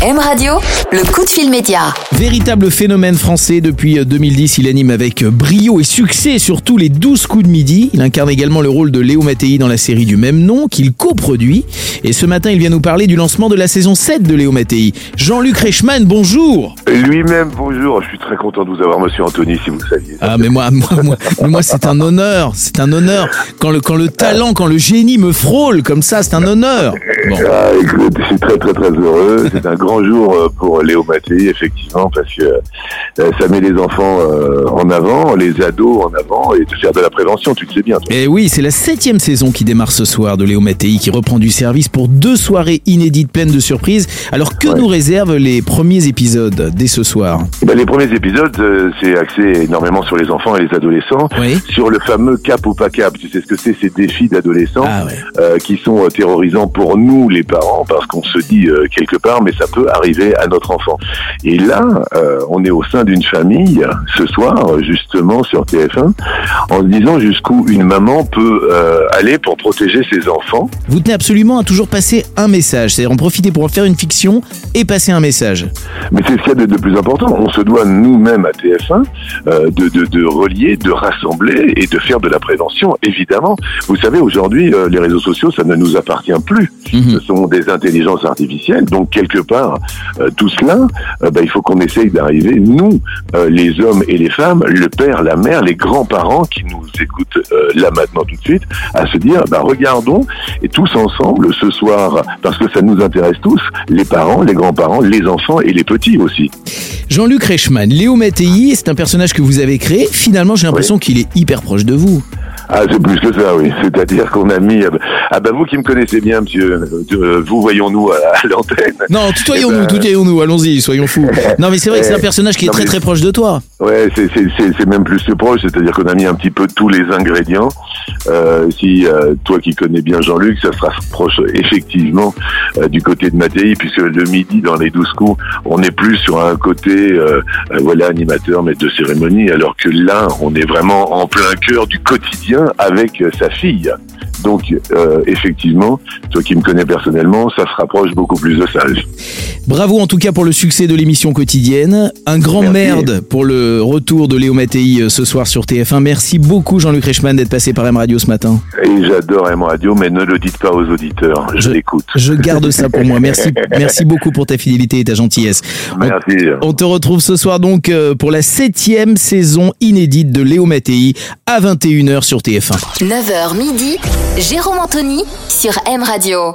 M Radio, le coup de fil média. Véritable phénomène français depuis 2010, il anime avec brio et succès surtout les 12 coups de midi. Il incarne également le rôle de Léo Mattei dans la série du même nom qu'il coproduit. Et ce matin, il vient nous parler du lancement de la saison 7 de Léo Mattei. Jean-Luc Reichmann, bonjour. Lui-même, bonjour. Je suis très content de vous avoir, monsieur Anthony, si vous le saviez. Ah, mais moi, c'est un honneur. C'est un honneur. Quand le talent, quand le génie me frôle comme ça, c'est un honneur. Bon. Ah, écoute, je suis très heureux. C'est un grand jour pour Léo Mattei, effectivement, parce que ça met les enfants en avant, les ados en avant, et de faire de la prévention, tu le sais bien. Toi. Et oui, c'est la 7e saison qui démarre ce soir de Léo Mattei, qui reprend du service pour 2 soirées inédites pleines de surprises. Alors que nous réservent les premiers épisodes dès ce soir? Les premiers épisodes, c'est axé énormément sur les enfants et les adolescents, sur le fameux cap ou pas cap. Tu sais ce que c'est, ces défis d'adolescents qui sont terrorisants pour nous, les parents, parce qu'on se dit quelque part, mais ça peut arriver à notre enfant. Et là, on est au sein d'une famille, ce soir, justement, sur TF1, en se disant jusqu'où une maman peut aller pour protéger ses enfants. Vous tenez absolument à toujours passer un message, c'est-à-dire en profiter pour en faire une fiction et passer un message. Mais c'est ce qu'il y a de plus important. On se doit nous-mêmes à TF1 de relier, de rassembler et de faire de la prévention, évidemment. Vous savez, aujourd'hui, les réseaux sociaux, ça ne nous appartient plus. Ce sont des intelligences artificielles. Donc, quelque part, tout cela, il faut qu'on essaye d'arriver, nous, les hommes et les femmes, le père, la mère, les grands-parents qui nous écoutent là maintenant tout de suite, à se dire, regardons, et tous ensemble, ce soir, parce que ça nous intéresse tous, les parents, les grands-parents, les enfants et les petits aussi. Jean-Luc Reichmann, Léo Mattei, c'est un personnage que vous avez créé. Finalement, j'ai l'impression qu'il est hyper proche de vous. Ah, c'est plus que ça, oui. C'est-à-dire qu'on a mis... vous qui me connaissez bien, monsieur, vous voyons-nous à l'antenne. Non, tutoyons-nous, allons-y, soyons fous. Non, mais c'est vrai que c'est un personnage qui est très proche de toi. Ouais, c'est même plus que proche, c'est-à-dire qu'on a mis un petit peu tous les ingrédients. Toi qui connais bien Jean-Luc, ça sera proche effectivement du côté de Mattei, puisque le midi, dans les 12 coups, on est plus sur un côté animateur, maître de cérémonie, alors que là, on est vraiment en plein cœur du quotidien avec sa fille. Donc, effectivement, toi qui me connais personnellement, ça se rapproche beaucoup plus de ça. Bravo en tout cas pour le succès de l'émission quotidienne. Un grand merde pour le retour de Léo Mattei ce soir sur TF1. Merci beaucoup Jean-Luc Reichmann d'être passé par M Radio ce matin. Et j'adore M Radio, mais ne le dites pas aux auditeurs. Je l'écoute. Je garde ça pour moi. Merci beaucoup pour ta fidélité et ta gentillesse. Merci. On te retrouve ce soir donc pour la 7e saison inédite de Léo Mattei à 21h sur TF1. 9h midi, Jérôme Anthony sur M Radio.